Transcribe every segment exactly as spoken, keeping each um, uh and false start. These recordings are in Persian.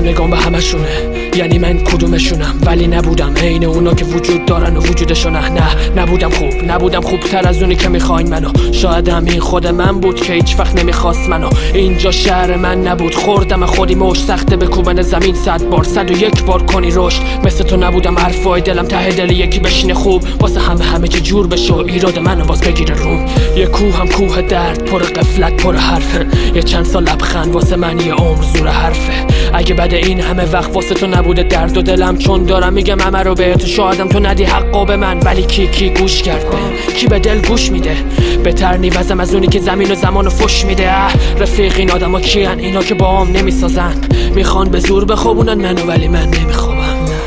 نگام به همشونه، یعنی من کدومشونم؟ ولی نبودم عین اونا که وجود دارن و وجودشون نه. نه نبودم خوب، نبودم خوبتر از اونی که میخواین منو. شاید همین خود من بود که هیچ وقت نمیخواست منو. اینجا شهر من نبود، خوردم خودی مش سخته به کوبن زمین صد بار، صد و یک بار کنی رشد. مثل تو نبودم حرفای دلم ته دل یکی بشینه خوب، واسه همه همه چی جور بشه و ایراد منو باز بگیره روم. یه کوه هم کوه درد، پر قفلت پر حرفه، یه چند سال لبخند واسه من یه عمر زور حرفه. اگه بعد این همه وقت واسه تو نبوده درد و دلم، چون دارم میگم همه رو بهت، شایدم تو ندی حقو به من، ولی کی کی گوش کرد به کی به دل گوش میده؟ بهتر نیوزم از اونی که زمین و زمان و فش میده. رفیق این آدم ها کیان؟ اینا که با هم نمیسازن، میخوان به زور بخوابونن منو ولی من نمیخوابم.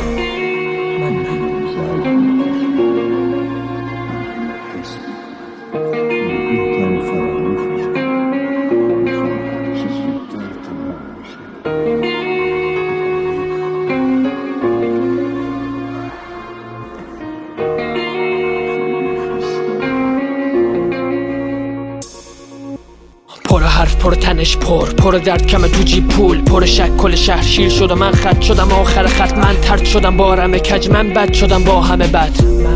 پر حرف، پر تنش، پر پر درد کمه تو جیب پول، پر شک کل شهر شیر شد و من خط شدم آخر خط. من ترد شدم با رم کج، من بد شدم با همه بد.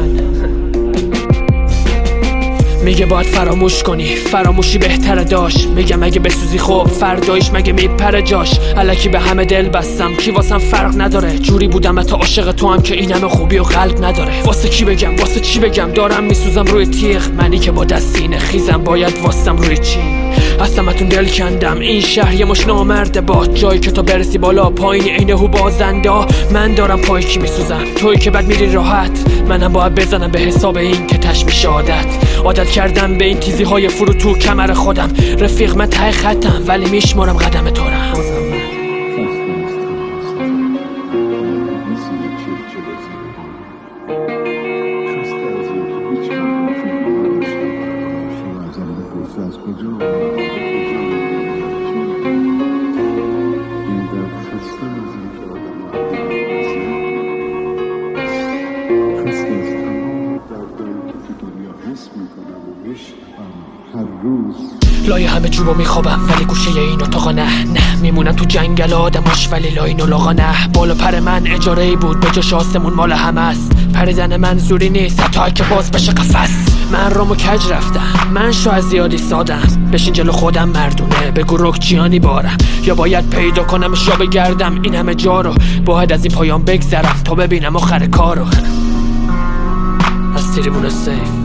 میگه باید فراموش کنی، فراموشی بهتره داشت. میگم اگه بسوزی خوب فردایش مگه میپره جاش. الکی به همه دل بستم، کی واسم فرق نداره. جوری بودم حتی عاشق تو هم که این همه خوبی و قلب نداره. واسه کی بگم، واسه چی بگم؟ دارم میسوزم روی تیغ، منی که با دستینه خیزم باید واسم روی چی. از همتون دل کندم، این شهر یه مش نامرده با جایی که تا برسی بالا پایین اینه هو بازنده. من دارم پای کی میسوزم، توی که بعد میری راحت. منم باید بزنم به حساب این که تش میشه عادت. عادت کردم به این تیزی های فرو تو کمر خودم. رفیق من ته خطم ولی میشمارم قدم تو رو. لای همه جوبا میخوابم ولی گوشه این اتاقا نه. نه میمونم تو جنگل آدماش ولی لای نولاغا نه. بالا پر من اجاره ای بود به جاش آسمون مال همه است. پریدن من زوری نیست تا که باز بشه قفس. من رامو کج رفتم، من شاید زیادی سادم. بشین جلو خودم مردونه بگو رکچیانی بارم، یا باید پیدا کنمش یا بگردم این همه جا رو. باید از این پایان بگذرم تا ببینم آخر کارو. از تریبون سیف